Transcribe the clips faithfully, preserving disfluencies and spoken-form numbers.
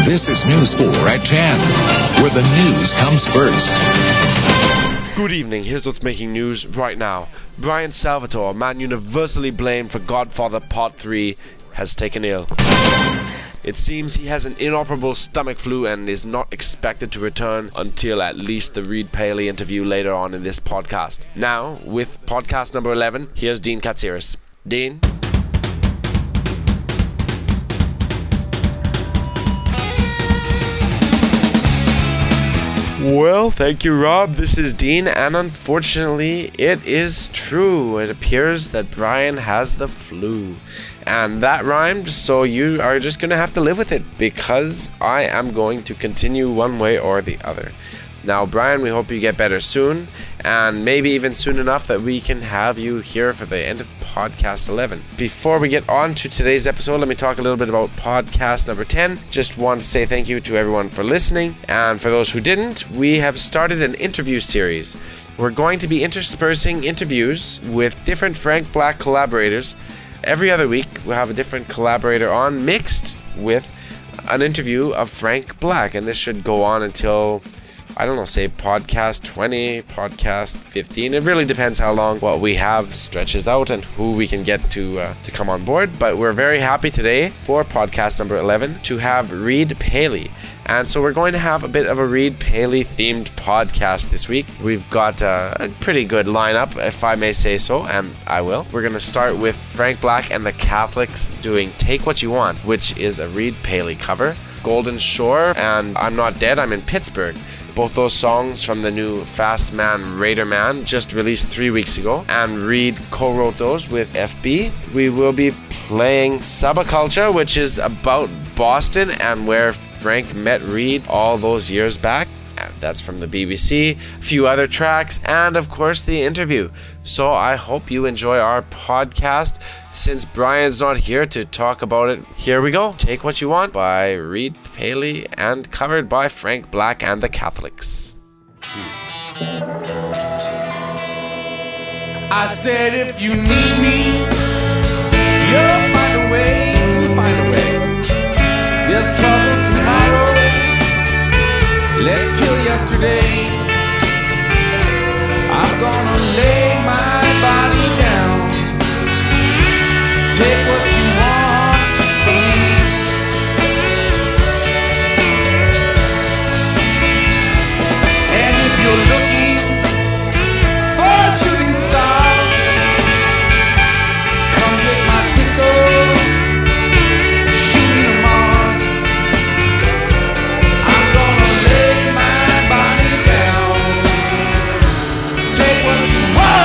This is News four at ten, where the news comes first. Good evening, here's what's making news right now. Brian Salvatore, a man universally blamed for Godfather Part three, has taken ill. It seems he has an inoperable stomach flu and is not expected to return until at least the Reed Paley interview later on in this podcast. Now, with podcast number eleven, here's Dean Katsiris. Dean? Well, thank you, Rob. This is Dean, and unfortunately, it is true. It appears that Brian has the flu. And that rhymed, so you are just going to have to live with it, because I am going to continue one way or the other. Now, Brian, we hope you get better soon, and maybe even soon enough that we can have you here for the end of podcast eleven. Before we get on to today's episode, let me talk a little bit about podcast number ten. Just want to say thank you to everyone for listening, and for those who didn't, we have started an interview series. We're going to be interspersing interviews with different Frank Black collaborators. Every other week, we'll have a different collaborator on, mixed with an interview of Frank Black, and this should go on until, I don't know, say podcast twenty, podcast fifteen. It really depends how long what we have stretches out and who we can get to uh, to come on board. But we're very happy today for podcast number eleven to have Reed Paley. And so we're going to have a bit of a Reed Paley themed podcast this week. We've got uh, a pretty good lineup, if I may say so, and I will. We're going to start with Frank Black and the Catholics doing Take What You Want, which is a Reed Paley cover. Golden Shore and I'm Not Dead, I'm in Pittsburgh. Both those songs from the new Fast Man, Raider Man, just released three weeks ago, and Reed co-wrote those with F B. We will be playing Subculture, which is about Boston and where Frank met Reed all those years back. That's from the B B C, a few other tracks, and of course the interview. So I hope you enjoy our podcast. Since Brian's not here to talk about it, here we go. Take What You Want by Reed Paley and covered by Frank Black and the Catholics. I said if you need me, you'll find a way, we'll find a way. There's trouble tomorrow, let's kill yesterday. I'm gonna lay my body down, take what you want from me. And if you're looking for a shooting star, come get my pistol, shoot me to Mars. I'm gonna lay my body down, take what you want.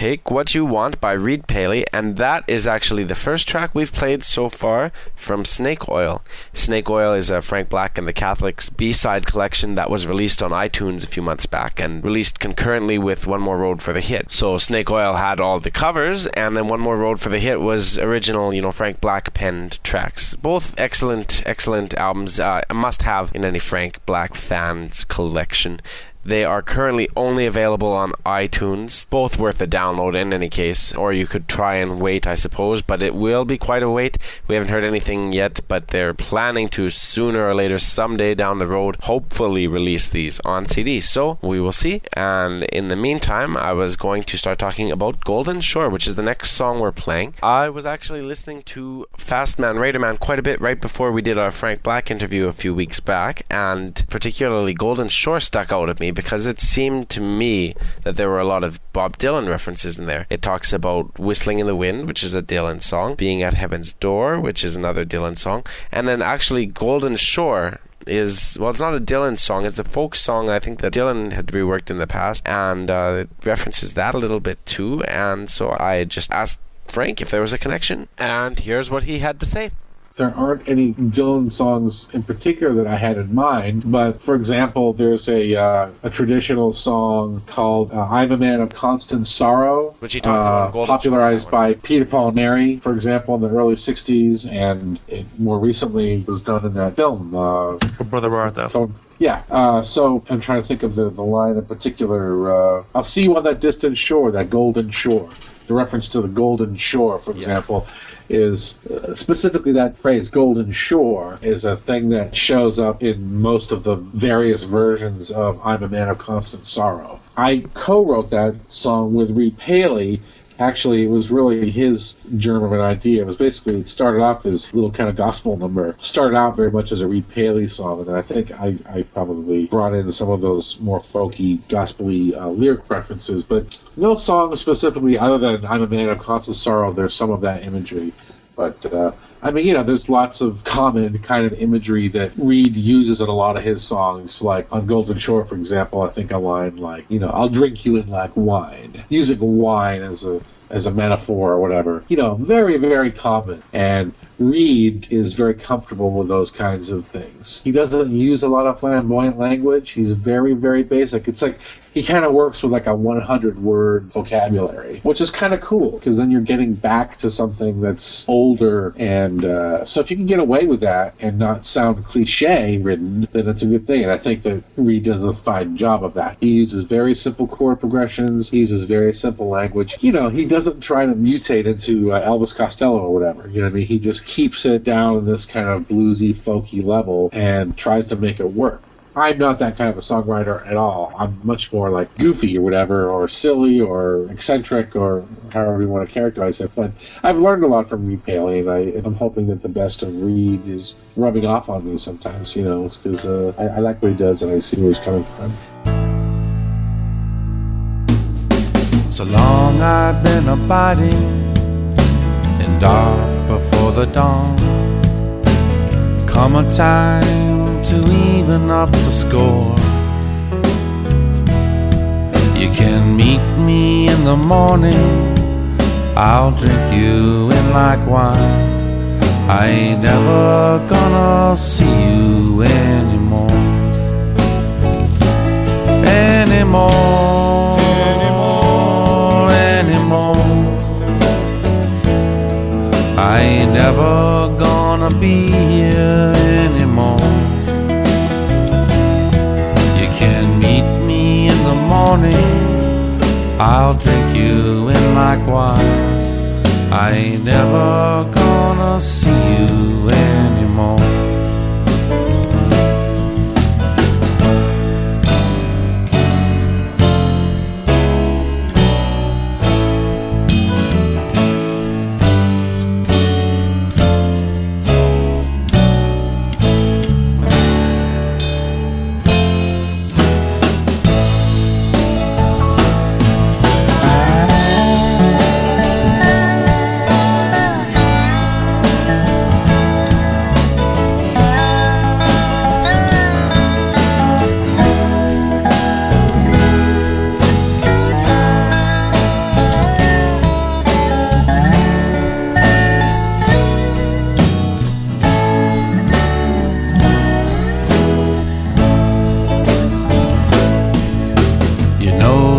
Take What You Want by Reed Paley, and that is actually the first track we've played so far from Snake Oil. Snake Oil is a Frank Black and the Catholics B-side collection that was released on iTunes a few months back and released concurrently with One More Road for the Hit. So Snake Oil had all the covers, and then One More Road for the Hit was original, you know, Frank Black penned tracks. Both excellent, excellent albums, uh, a must-have in any Frank Black fans collection. They are currently only available on iTunes, both worth a download in any case, or you could try and wait, I suppose, but it will be quite a wait. We haven't heard anything yet, but they're planning to sooner or later, someday down the road, hopefully release these on C D. So we will see. And in the meantime, I was going to start talking about Golden Shore, which is the next song we're playing. I was actually listening to Fastman Raiderman quite a bit right before we did our Frank Black interview a few weeks back, and particularly Golden Shore stuck out at me because it seemed to me that there were a lot of Bob Dylan references in there. It talks about Whistling in the Wind, which is a Dylan song, Being at Heaven's Door, which is another Dylan song, and then actually Golden Shore is, well, it's not a Dylan song, it's a folk song I think that Dylan had reworked in the past, and uh, it references that a little bit too, and so I just asked Frank if there was a connection, and here's what he had to say. There aren't any Dylan songs in particular that I had in mind, but for example, there's a uh, a traditional song called uh, I'm a Man of Constant Sorrow, which he talks uh, about Golden popularized Shore. by Peter Paul Neri, for example, in the early sixties, and it more recently was done in that film. Uh, Brother Martha. called, Yeah, uh, so I'm trying to think of the, the line in particular. Uh, I'll see you on that distant shore, that golden shore. The reference to the Golden Shore, for example, yes. is uh, specifically that phrase, Golden Shore, is a thing that shows up in most of the various versions of I'm a Man of Constant Sorrow. I co-wrote that song with Reed Paley. Actually, it was really his germ of an idea. It was basically, it started off as a little kind of gospel number. Started out very much as a Reed Paley song, and I think I, I probably brought in some of those more folky, gospel-y uh, lyric references, but no song specifically other than I'm a Man of Constant Sorrow. There's some of that imagery, but uh, I mean, you know, there's lots of common kind of imagery that Reed uses in a lot of his songs, like on Golden Shore, for example. I think a line like, you know, I'll drink you in like wine, using wine as a as a metaphor or whatever. You know, very, very common. And Reed is very comfortable with those kinds of things. He doesn't use a lot of flamboyant language. He's very, very basic. It's like he kind of works with like a one hundred word vocabulary, which is kind of cool because then you're getting back to something that's older. And uh, so if you can get away with that and not sound cliche ridden, then it's a good thing. And I think that Reed does a fine job of that. He uses very simple chord progressions. He uses very simple language. You know, he doesn't try to mutate into uh, Elvis Costello or whatever. You know what I mean? He just keeps it down in this kind of bluesy, folky level and tries to make it work. I'm not that kind of a songwriter at all. I'm much more like goofy or whatever, or silly or eccentric, or however you want to characterize it. But I've learned a lot from Reed Paley, and, I, and I'm hoping that the best of Reed is rubbing off on me sometimes, you know, because uh, I, I like what he does and I see where he's coming from. So long I've been abiding in dark before the dawn. Come a time to even up the score. You can meet me in the morning, I'll drink you in like wine. I ain't never gonna see you anymore. Anymore, anymore, anymore. I ain't never gonna be here anymore. You can meet me in the morning, I'll drink you in like wine. I ain't never gonna see you anymore.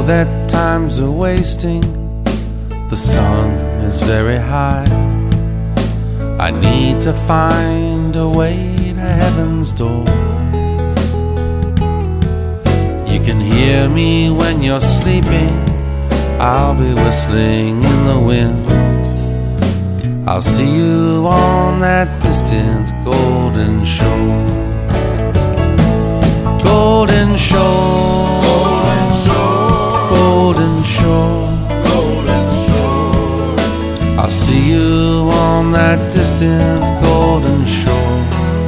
that time's a wasting. The sun is very high. I need to find a way to heaven's door. You can hear me when you're sleeping. I'll be whistling in the wind. I'll see you on that distant golden shore. Golden shore, golden shore, golden shore, golden shore. I'll see you on that distant golden shore.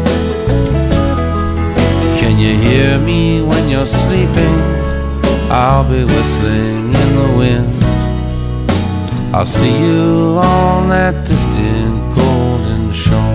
Can you hear me when you're sleeping? I'll be whistling in the wind. I'll see you on that distant golden shore.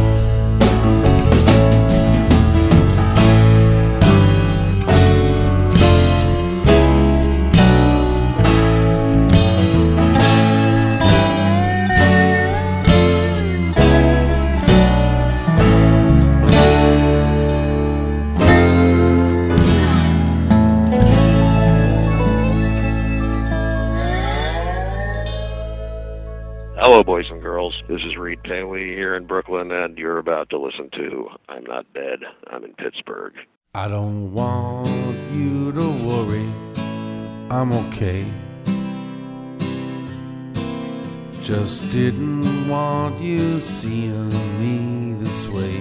Hello, boys and girls. This is Reed Paley here in Brooklyn, and you're about to listen to I'm Not Dead. I'm in Pittsburgh. I don't want you to worry, I'm okay. Just didn't want you seeing me this way.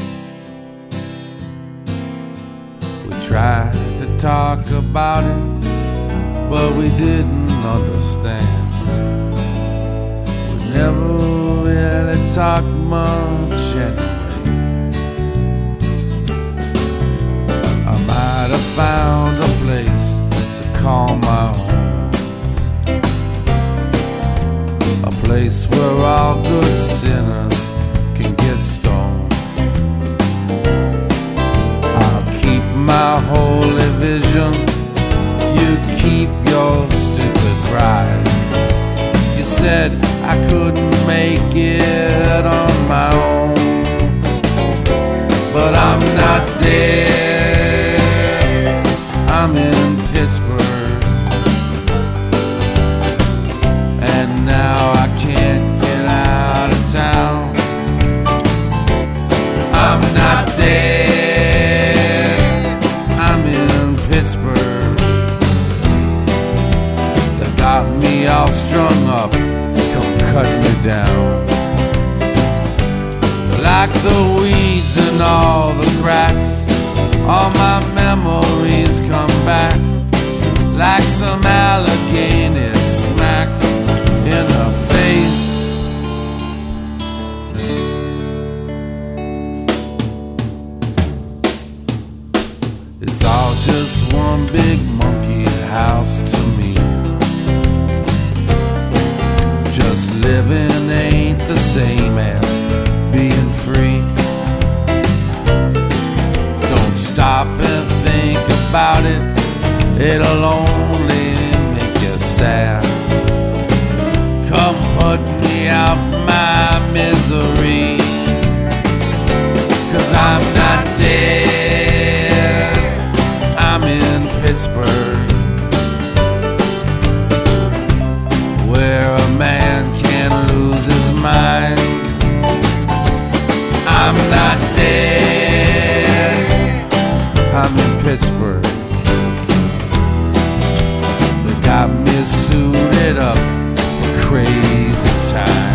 We tried to talk about it, but we didn't understand. Never really talk much anyway. I might have found a place to call my home, a place where all good sinners can get stoned. I'll keep my holy vision, you keep your stupid pride. You said I couldn't make it on my own, but I'm not dead. I'm in Pittsburgh, and now I can't get out of town. I'm not dead. I'm in Pittsburgh. They got me all strung up, cut me down. Like the weeds and all the cracks, all my memories come back. Like some Allegheny smack in the face. It's all just one big monkey house to me. Living ain't the same as being free. Don't stop and think about it, it'll only make you sad. Come put me out my misery, 'cause I'm not dead. I'm in Pittsburgh, where a man lose his mind. I'm not dead. I'm in Pittsburgh. They got me suited up for crazy time.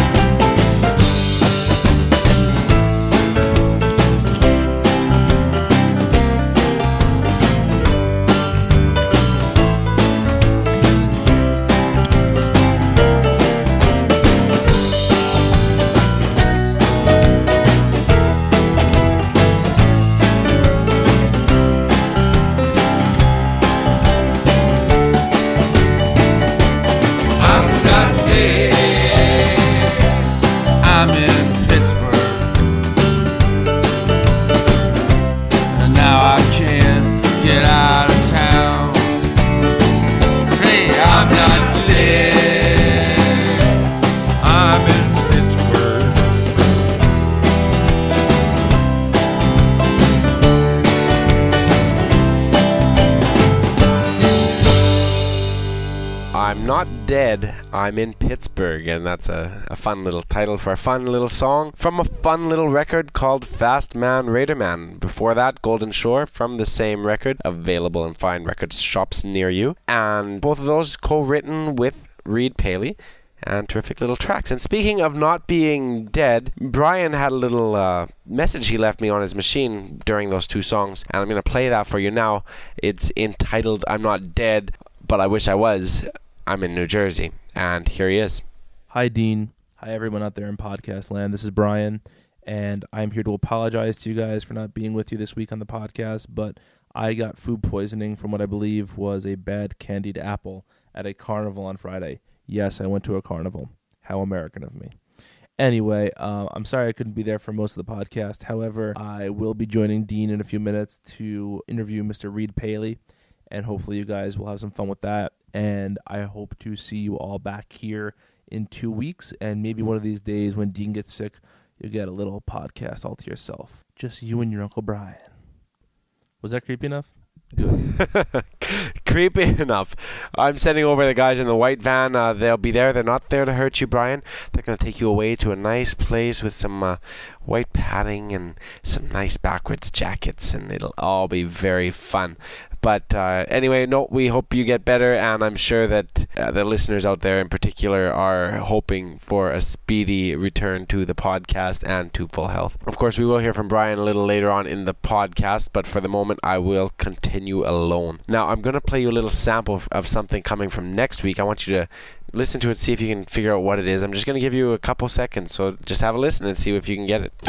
I'm Not Dead, I'm in Pittsburgh, and that's a, a fun little title for a fun little song from a fun little record called Fast Man Raider Man. Before that, Golden Shore from the same record, available in fine record shops near you, and both of those co-written with Reed Paley. And terrific little tracks. And speaking of not being dead, Brian had a little uh, message he left me on his machine during those two songs, and I'm going to play that for you now. It's entitled I'm Not Dead, But I Wish I Was. I'm in New Jersey. And here he is. Hi, Dean. Hi, everyone out there in podcast land. This is Brian, and I'm here to apologize to you guys for not being with you this week on the podcast, but I got food poisoning from what I believe was a bad candied apple at a carnival on Friday. Yes, I went to a carnival. How American of me. Anyway, uh, I'm sorry I couldn't be there for most of the podcast. However, I will be joining Dean in a few minutes to interview Mister Reed Paley, and hopefully you guys will have some fun with that. And I hope to see you all back here in two weeks, and maybe one of these days when Dean gets sick, you'll get a little podcast all to yourself. Just you and your Uncle Brian. Was that creepy enough? Good. Creepy enough. I'm sending over the guys in the white van. Uh, they'll be there. They're not there to hurt you, Brian. They're going to take you away to a nice place with some uh, white padding and some nice backwards jackets, and it'll all be very fun. But uh, anyway, no, we hope you get better, and I'm sure that uh, the listeners out there in particular are hoping for a speedy return to the podcast and to full health. Of course, we will hear from Brian a little later on in the podcast, but for the moment, I will continue alone. Now, I'm going to play you a little sample of something coming from next week. I want you to listen to it, see if you can figure out what it is. I'm just going to give you a couple seconds, so just have a listen and see if you can get it.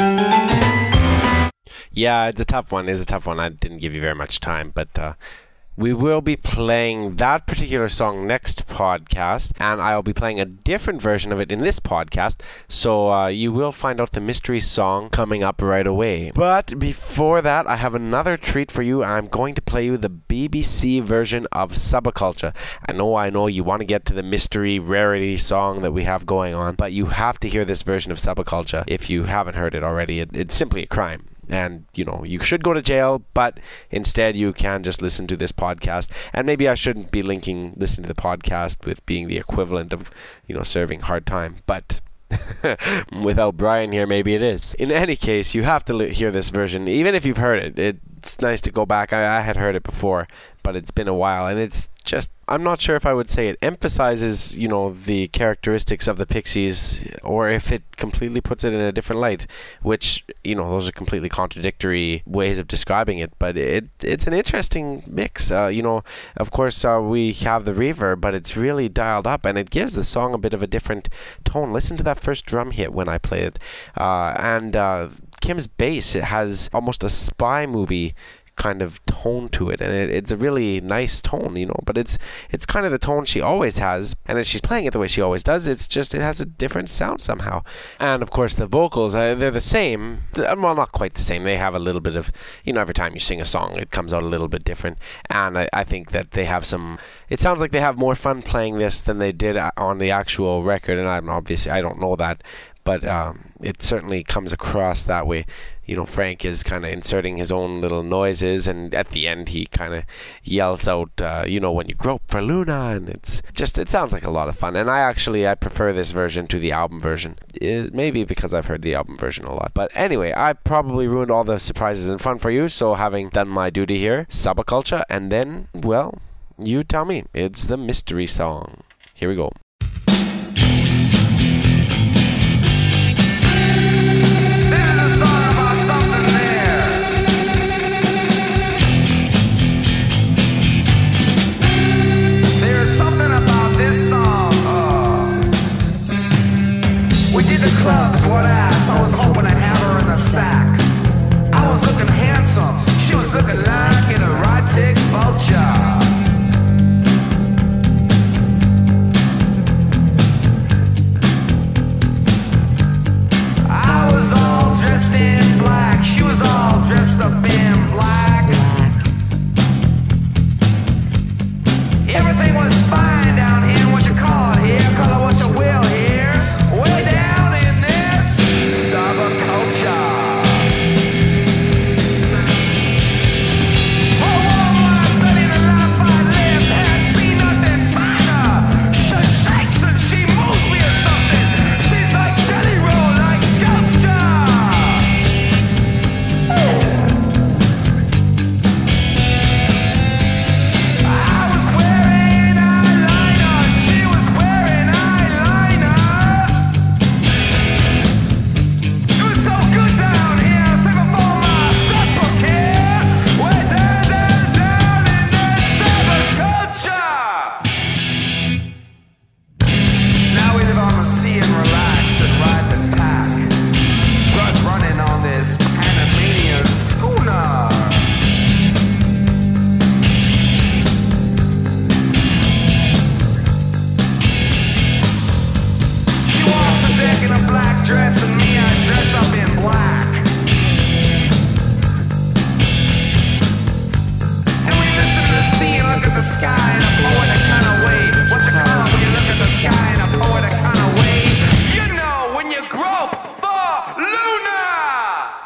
Yeah, it's a tough one. It's a tough one. I didn't give you very much time, but uh, we will be playing that particular song next podcast, and I'll be playing a different version of it in this podcast, so uh, you will find out the mystery song coming up right away. But before that, I have another treat for you. I'm going to play you the B B C version of Subculture. I know, I know you want to get to the mystery rarity song that we have going on, but you have to hear this version of Subculture if you haven't heard it already. It, it's simply a crime. And, you know, you should go to jail, but instead you can just listen to this podcast. And maybe I shouldn't be linking listening to the podcast with being the equivalent of, you know, serving hard time. But without Brian here, maybe it is. In any case, you have to li- hear this version. Even if you've heard it, it's nice to go back. I, I had heard it before, but it's been a while. And it's just, I'm not sure if I would say it emphasizes, you know, the characteristics of the Pixies, or if it completely puts it in a different light, which, you know, those are completely contradictory ways of describing it, but it it's an interesting mix. Uh, you know, of course, uh, we have the reverb, but it's really dialed up, and it gives the song a bit of a different tone. Listen to that first drum hit when I play it. Uh, and uh, Kim's bass, it has almost a spy movie kind of tone to it, and it, it's a really nice tone, you know, but it's it's kind of the tone she always has, and as she's playing it the way she always does, it's just, it has a different sound somehow. And of course the vocals, uh, they're the same, well, not quite the same. They have a little bit of, you know, every time you sing a song it comes out a little bit different, and I, I think that they have some, it sounds like they have more fun playing this than they did on the actual record, and I'm obviously, I don't know that, but um, it certainly comes across that way. You know, Frank is kind of inserting his own little noises, and at the end he kind of yells out, uh, you know, when you grope for Luna, and it's just, it sounds like a lot of fun. And I actually, I prefer this version to the album version. It, maybe because I've heard the album version a lot. But anyway, I probably ruined all the surprises and fun for you, so having done my duty here, Subculture, and then, well, you tell me. It's the mystery song. Here we go. Clubs, what ass? I was hoping to have her in a sack. I was looking handsome, she was looking like an erotic vulture. I was all dressed in black, she was all dressed up in black. Everything was fine down here, what you call it here, call it what you will here. Way down in this subculture.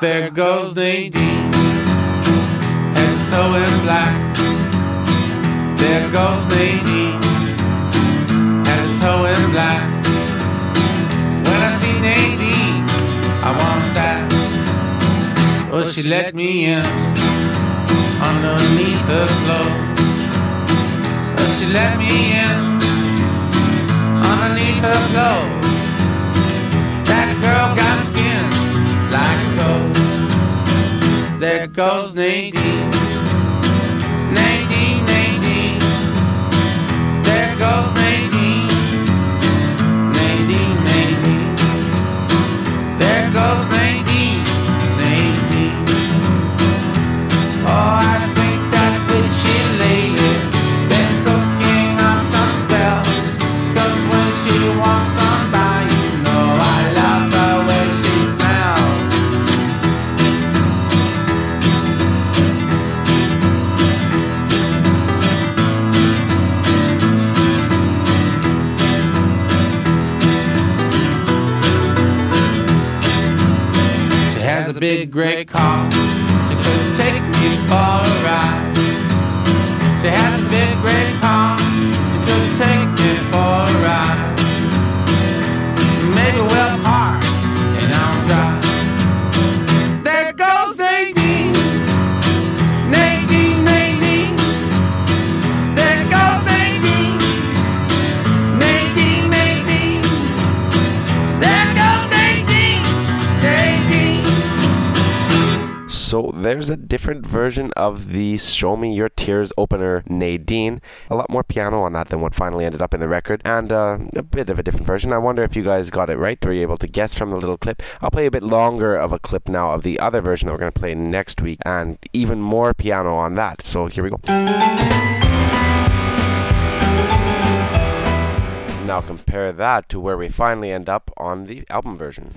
There goes Nadine, head to toe in black. There goes Nadine, head to toe in black. When I see Nadine, I want that. Oh, she let me in underneath her clothes. Oh, she let me in underneath her clothes. That girl got skin like a ghost. There goes Nadine, Nadine, Nadine. There goes Nadine, Nadine, Nadine. There goes Nadine, Nadine. Oh, I think that witchy lady been cooking on some spells. 'Cause when she walks on by, you know I love the way she smells. She has a big gray car. She could take me for a ride. She has a big gray car. She could take me for a ride. Maybe we'll park and I'll drive. There goes Nadine, Nadine, Nadine. There goes Nadine, Nadine, Nadine. There goes Nadine, Nadine. So there's a different version of the Show Me Your Tears opener, Nadine. A lot more piano on that than what finally ended up in the record, and uh, a bit of a different version. I wonder if you guys got it right. Were you able to guess from the little clip? I'll play a bit longer of a clip now of the other version that we're going to play next week, and even more piano on that. So here we go. Now compare that to where we finally end up on the album version.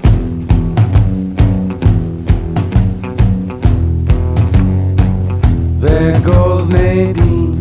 There goes Nadine.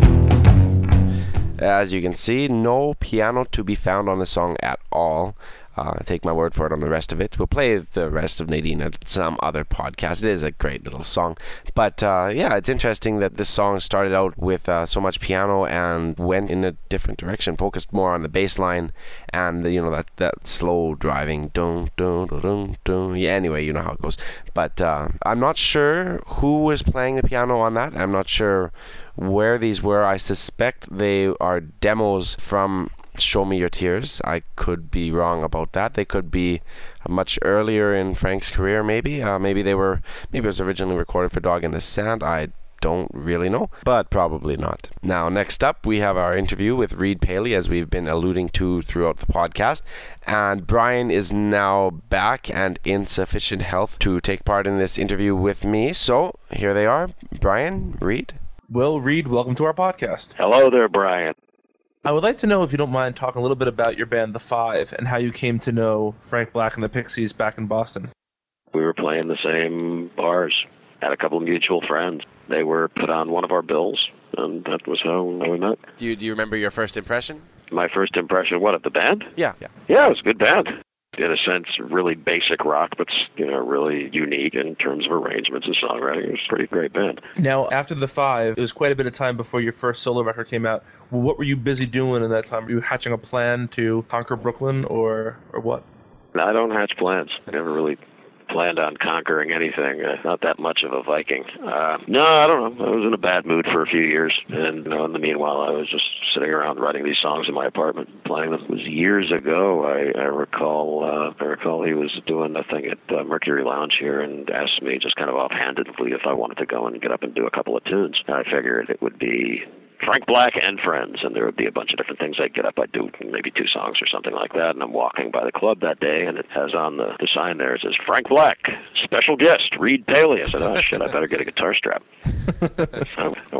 As you can see, no piano to be found on the song at all. Uh, take my word for it on the rest of it. We'll play the rest of Nadine at some other podcast. It is a great little song. But uh, yeah, it's interesting that this song started out with uh, so much piano and went in a different direction, focused more on the bass line and the, you know, that, that slow driving. Dun, dun, dun, dun, dun. Yeah, anyway, you know how it goes. But uh, I'm not sure who was playing the piano on that. I'm not sure where these were. I suspect they are demos from Show Me Your Tears. I could be wrong about that. They could be much earlier in Frank's career, maybe. Uh, maybe they were. Maybe it was originally recorded for Dog in the Sand. I don't really know, but probably not. Now, next up, we have our interview with Reid Paley, as we've been alluding to throughout the podcast. And Brian is now back and in sufficient health to take part in this interview with me. So here they are, Brian, Reid. Well, Reid, welcome to our podcast. Hello there, Brian. I would like to know if you don't mind talking a little bit about your band, The Five, and how you came to know Frank Black and the Pixies back in Boston. We were playing the same bars, had a couple of mutual friends. They were put on one of our bills, and that was how we met. Do you, do you remember your first impression? My first impression, what, of the band? Yeah. Yeah, yeah it was a good band. In a sense, really basic rock, but, you know, really unique in terms of arrangements and songwriting. It was a pretty great band. Now, after The Five, it was quite a bit of time before your first solo record came out. Well, what were you busy doing in that time? Were you hatching a plan to conquer Brooklyn, or, or what? I don't hatch plans. I never really planned on conquering anything. Uh, not that much of a Viking. Uh, no, I don't know. I was in a bad mood for a few years, and you know, in the meanwhile, I was just sitting around writing these songs in my apartment, playing them. It was years ago. I, I recall. Uh, I recall he was doing a thing at uh, Mercury Lounge here, and asked me just kind of offhandedly if I wanted to go and get up and do a couple of tunes. I figured it would be Frank Black and Friends, and there would be a bunch of different things. I'd get up, I'd do maybe two songs or something like that, and I'm walking by the club that day, and it has on the, the sign there, it says, Frank Black, special guest, Reid Paley. I said, oh, shit, I better get a guitar strap. So I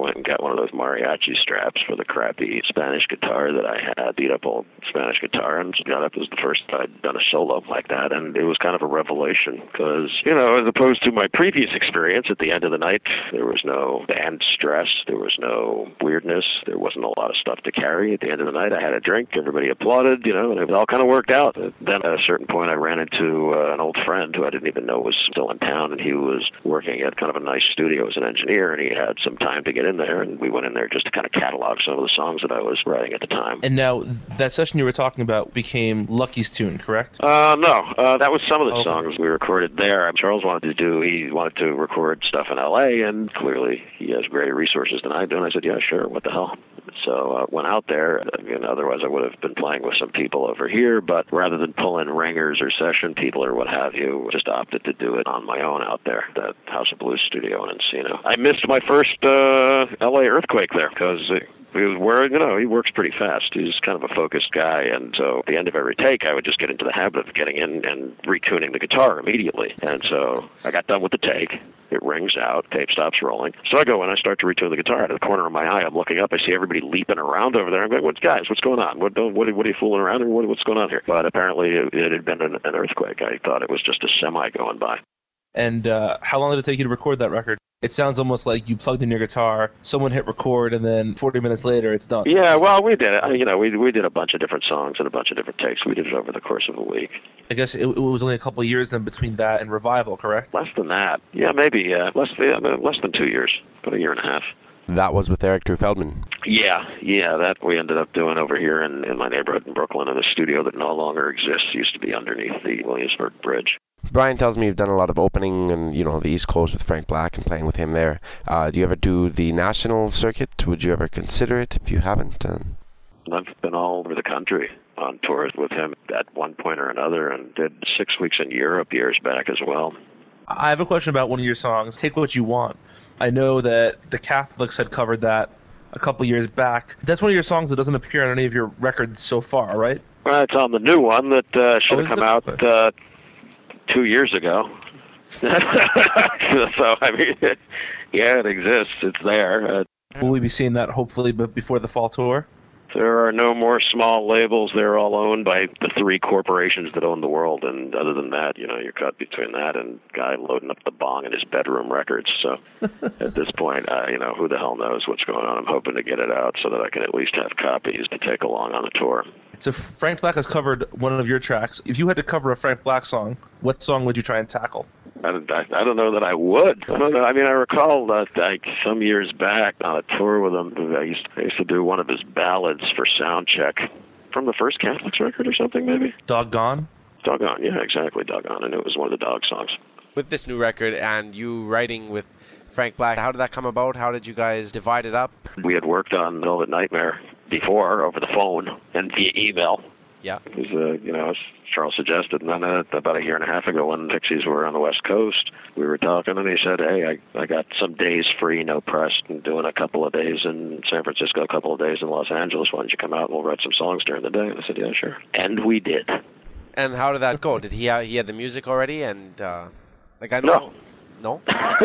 went and got one of those mariachi straps for the crappy Spanish guitar that I had, beat up old Spanish guitar, and got up. It was the first I'd done a solo like that, and it was kind of a revelation because, you know, as opposed to my previous experience, at the end of the night, there was no band stress, there was no weirdness, there wasn't a lot of stuff to carry. At the end of the night, I had a drink, everybody applauded, you know, and it all kind of worked out. Then at a certain point, I ran into uh, an old friend who I didn't even know was still in town, and he was working at kind of a nice studio as an engineer, and he had some time to get in there, and we went in there just to kind of catalog some of the songs that I was writing at the time. And now, that session you were talking about became Lucky's tune, correct? Uh, no, uh, that was some of the okay. songs we recorded there. Charles wanted to do, he wanted to record stuff in L A, and clearly he has greater resources than I do, and I said, yeah, sure, what the hell. So I uh, went out there. You know, otherwise I would have been playing with some people over here, but rather than pull in ringers or session people or what have you, just opted to do it on my own out there, that House of Blues studio in Encino. I missed my first uh, L A earthquake there because he was wearing, you know, he works pretty fast. He's kind of a focused guy, and so at the end of every take, I would just get into the habit of getting in and retuning the guitar immediately. And so I got done with the take. It rings out, tape stops rolling. So I go and I start to retune the guitar. Out of the corner of my eye, I'm looking up. I see everybody leaping around over there. I'm going, "What guys? What's going on? What? What, what are you fooling around? Or what, what's going on here?" But apparently, it, it had been an, an earthquake. I thought it was just a semi going by. And uh, how long did it take you to record that record? It sounds almost like you plugged in your guitar, someone hit record, and then forty minutes later, it's done. Yeah, well, we did it. You know, we we did a bunch of different songs and a bunch of different takes. We did it over the course of a week. I guess it, it was only a couple of years then between that and Revival, correct? Less than that. Yeah, maybe. Yeah, less yeah, less than two years, about a year and a half. That was with Eric Drew Feldman. Yeah, yeah, that we ended up doing over here in, in my neighborhood in Brooklyn in a studio that no longer exists. It used to be underneath the Williamsburg Bridge. Brian tells me you've done a lot of opening and, you know, the East Coast with Frank Black and playing with him there. Uh, do you ever do the national circuit? Would you ever consider it if you haven't? Um... I've been all over the country on tours with him at one point or another, and did six weeks in Europe years back as well. I have a question about one of your songs, Take What You Want. I know that the Catholics had covered that a couple years back. That's one of your songs that doesn't appear on any of your records so far, right? Well, it's on the new one that uh, should oh, have come it? out uh, two years ago. So, I mean, yeah, it exists. It's there. Uh, Will we be seeing that hopefully before the fall tour? There are no more small labels. They're all owned by the three corporations that own the world. And other than that, you know, you're caught between that and a guy loading up the bong in his bedroom records. So at this point, uh, you know, who the hell knows what's going on? I'm hoping to get it out so that I can at least have copies to take along on the tour. So Frank Black has covered one of your tracks. If you had to cover a Frank Black song, what song would you try and tackle? I, I, I don't know that I would. I don't know. I mean, I recall that like some years back on a tour with him, I used, I used to do one of his ballads for Soundcheck from the first Catholics record or something, maybe. Doggone? Doggone, yeah, exactly, Doggone. And it was one of the Dog songs. With this new record and you writing with Frank Black, how did that come about? How did you guys divide it up? We had worked on Velvet Nightmare before over the phone and via email. Yeah. It was, uh, you know, as Charles suggested, and then uh, about a year and a half ago when Pixies were on the West Coast, we were talking, and he said, hey, I, I got some days free, no press, and doing a couple of days in San Francisco, a couple of days in Los Angeles. Why don't you come out and we'll write some songs during the day? And I said, yeah, sure. And we did. And how did that go? Did he have, he had the music already? And, uh, like, I know... No. No?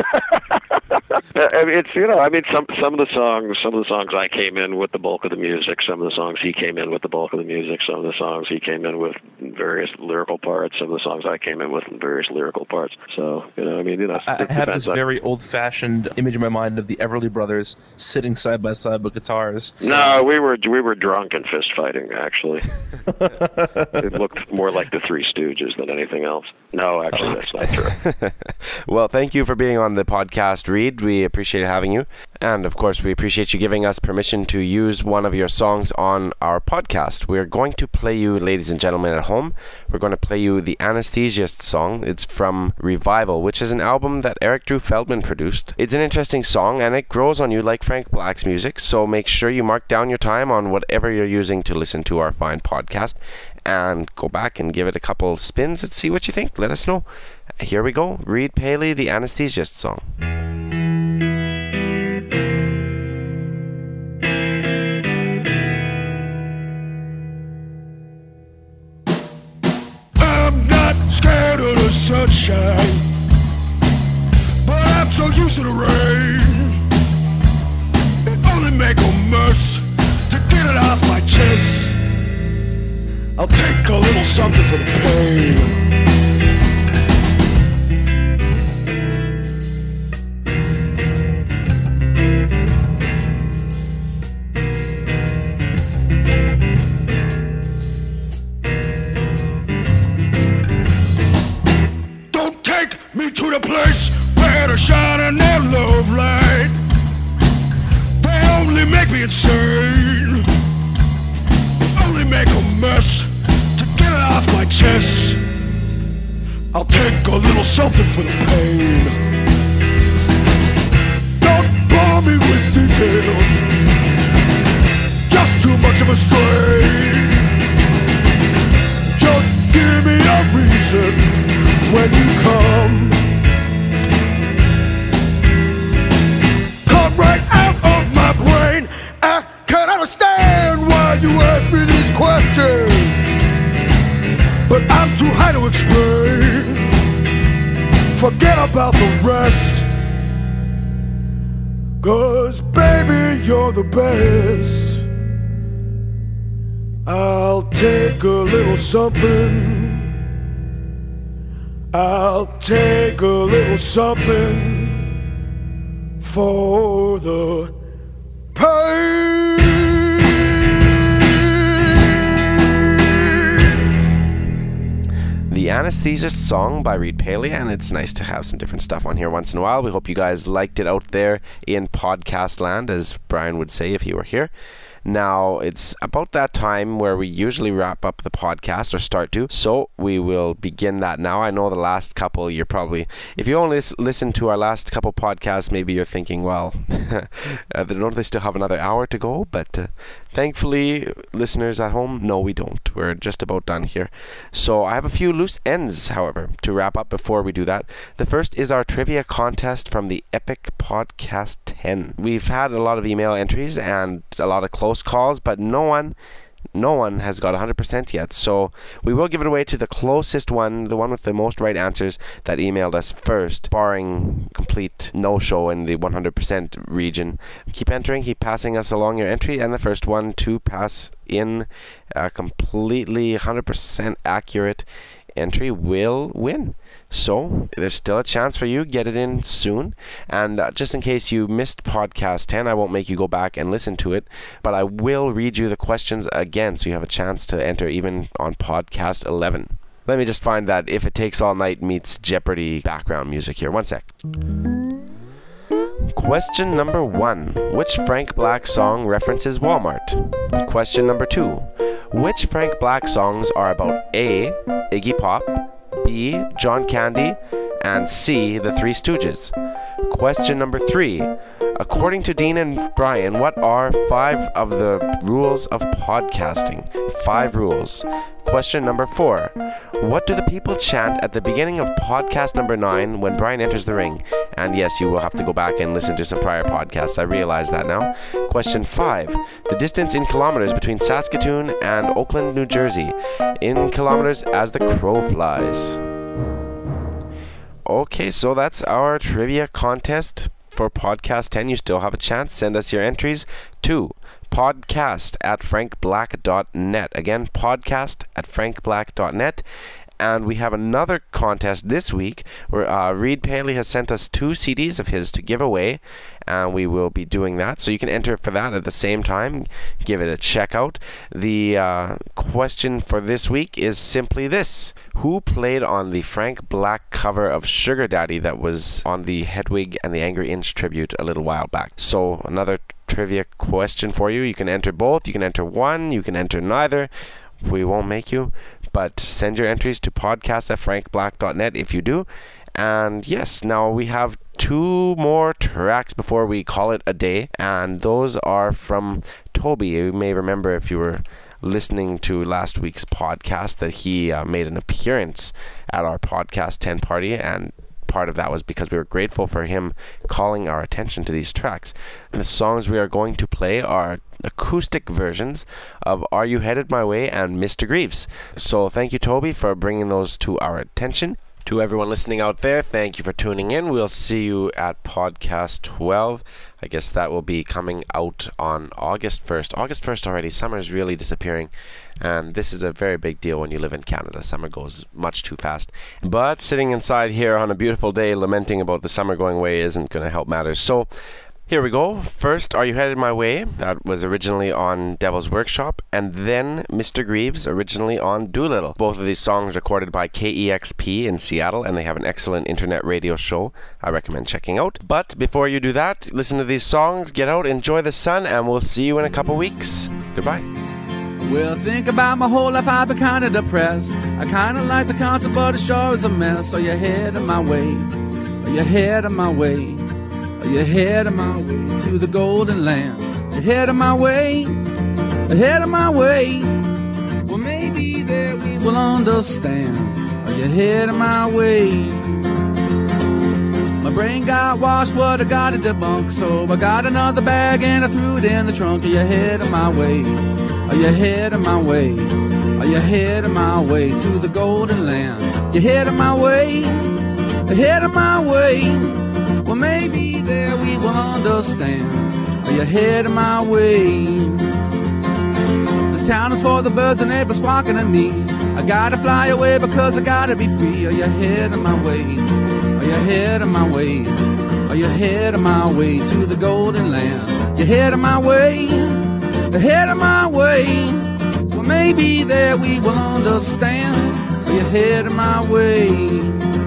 I mean, it's, you know, I mean, some some of the songs, some of the songs I came in with the bulk of the music. Some of the songs he came in with the bulk of the music. Some of the songs he came in with various lyrical parts. Some of the songs I came in with various lyrical parts. So, you know, I mean, you know, I, I have this on. very old-fashioned image in my mind of the Everly Brothers sitting side by side with guitars. So. No, we were we were drunk and fist fighting. Actually, it looked more like the Three Stooges than anything else. No, actually, that's not true. Well, thank you for being on the podcast, Reed. We appreciate having you. And, of course, we appreciate you giving us permission to use one of your songs on our podcast. We're going to play you, ladies and gentlemen at home, we're going to play you the Anesthesiast song. It's from Revival, which is an album that Eric Drew Feldman produced. It's an interesting song, and it grows on you like Frank Black's music, so make sure you mark down your time on whatever you're using to listen to our fine podcast, and go back and give it a couple spins and see what you think. Let us know. Here we go. Reed Paley, the Anesthesiast song. I'm not scared of the sunshine, but I'm so used to the rain. make a mess to get it off my chest. I'll take a little something for the pain. Don't take me to the place where they're shining their love light. They only make me insane. Only make a mess to get it off my chest. I'll take a little something for the pain. Don't bore me with details, just too much of a strain. Just give me a reason when you come. Come right out of my brain. I can't understand why you ask me these questions, but I'm too high to explain. Forget about the rest, 'cause baby, you're the best. I'll take a little something. I'll take a little something for the pain. The Anesthesist song by Reed Paley, and it's nice to have some different stuff on here once in a while. We hope you guys liked it out there in podcast land, as Brian would say if he were here. Now, it's about that time where we usually wrap up the podcast, or start to, so we will begin that now. I know the last couple, you're probably, if you only listen to our last couple podcasts, maybe you're thinking, well, don't they still have another hour to go? But uh, thankfully, listeners at home, no, we don't. We're just about done here. So I have a few loose ends, however, to wrap up before we do that. The first is our trivia contest from the Epic Podcast ten. We've had a lot of email entries and a lot of close calls, but no one no one has got one hundred percent yet, so we will give it away to the closest one, the one with the most right answers that emailed us first, barring complete no-show in the one hundred percent region. Keep entering, keep passing us along your entry, and the first one to pass in a completely one hundred percent accurate entry will win. So there's still a chance for you. Get it in soon. And uh, just in case you missed podcast ten, I won't make you go back and listen to it, but I will read you the questions again, so you have a chance to enter even on podcast eleven. Let me just find that If It Takes All Night meets Jeopardy background music here. One sec. Question number one. Which Frank Black song references Walmart? Question number two. Which Frank Black songs are about A, Iggy Pop, B, John Candy, and C, the Three Stooges? Question number three. According to Dean and Brian, what are five of the rules of podcasting? Five rules. Question number four. What do the people chant at the beginning of podcast number nine when Brian enters the ring? And yes, you will have to go back and listen to some prior podcasts. I realize that now. Question five. The distance in kilometers between Saskatoon and Oakland, New Jersey. In kilometers as the crow flies. Okay, so that's our trivia contest for podcast ten. You still have a chance. Send us your entries to podcast at frank black dot net. Again, podcast at frank black dot net. And we have another contest this week where uh, Reed Paley has sent us two C Ds of his to give away, and we will be doing that. So you can enter for that at the same time. Give it a check out. The uh, question for this week is simply this. Who played on the Frank Black cover of Sugar Daddy that was on the Hedwig and the Angry Inch tribute a little while back? So another trivia question for you. You can enter both. You can enter one. You can enter neither. We won't make you, but send your entries to podcast at frank black dot net if you do. And yes, now we have two more tracks before we call it a day, and those are from Toby. You may remember, if you were listening to last week's podcast, that he uh, made an appearance at our podcast ten party, and part of that was because we were grateful for him calling our attention to these tracks. And the songs we are going to play are acoustic versions of Are You Headed My Way and Mister Greaves. So thank you, Toby, for bringing those to our attention. To everyone listening out there, thank you for tuning in. We'll see you at podcast twelve. I guess that will be coming out on August first. August first already. Summer is really disappearing. And this is a very big deal when you live in Canada. Summer goes much too fast. But sitting inside here on a beautiful day lamenting about the summer going away isn't going to help matters. So here we go. First, Are You Headed My Way? That was originally on Devil's Workshop. And then Mister Greaves, originally on Doolittle. Both of these songs recorded by K E X P in Seattle, and they have an excellent internet radio show I recommend checking out. But before you do that, listen to these songs, get out, enjoy the sun, and we'll see you in a couple weeks. Goodbye. Well, think about my whole life, I've been kinda depressed. I kinda like the concert, but it sure is a mess. So you're headed my way, or you're headed my way. You're headed my way to the golden land. You're headed my way, you're headed my way. Well, maybe there we will understand. Are you headed my way? My brain got washed, what I gotta debunk. So I got another bag and I threw it in the trunk. Are you headed my way? Are you headed my way? Are you headed my way to the golden land? You're headed my way, you're headed my way. Well, maybe there we will understand. Are you headed my way? This town is for the birds and they're squawking at me. I gotta fly away because I gotta be free. Are you headed my way? Are you headed my way? Are you headed my way to the golden land? You're headed my way, you're headed my way. Well, maybe there we will understand. Are you headed my way?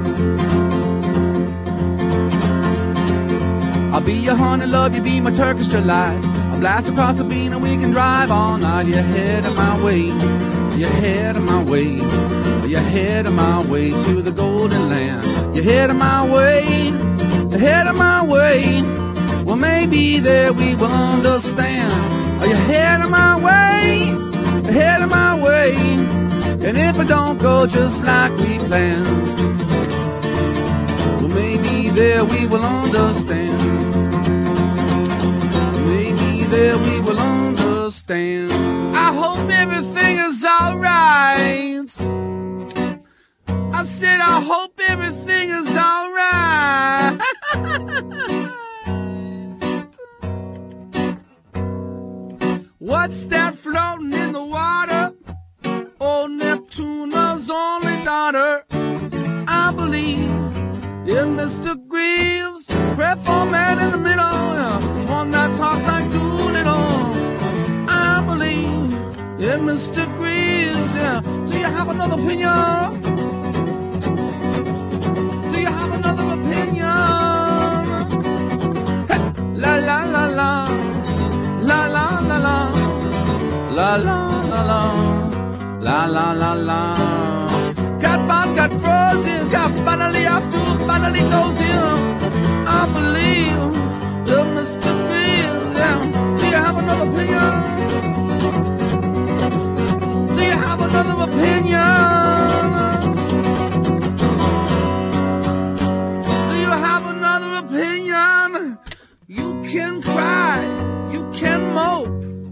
I'll be your honey, love you, be my Turkish delight. I'll blast across the bean and we can drive all night. You're headed my way, you're headed my way. You're headed my way to the golden land. You're headed my way, you're headed my way. Well, maybe there we will understand. Are you headed my way, you're headed my way. And if it don't go just like we planned, well, maybe there we will understand. There we will understand. I hope everything is alright. I said I hope everything is alright. What's that floating in the water? Oh, Neptune's only daughter. I believe in Mister Greaves, prayerful man in the middle, yeah. One that talks like Doolittle. I believe in Mister Greaves, yeah. Do you have another opinion? Do you have another opinion? Hey, la la la la, la la la la, la la la la, la la la la. Got bombed, got frozen, got finally off to finally goes in. I believe the Mister Greaves, yeah. Do you have another opinion? Do you have another opinion? Do you have another opinion? You can cry, you can mope,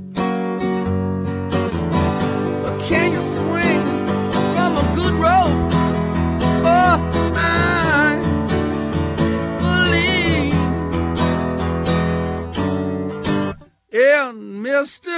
but can you swing from a good rope? Oh, I believe in Mister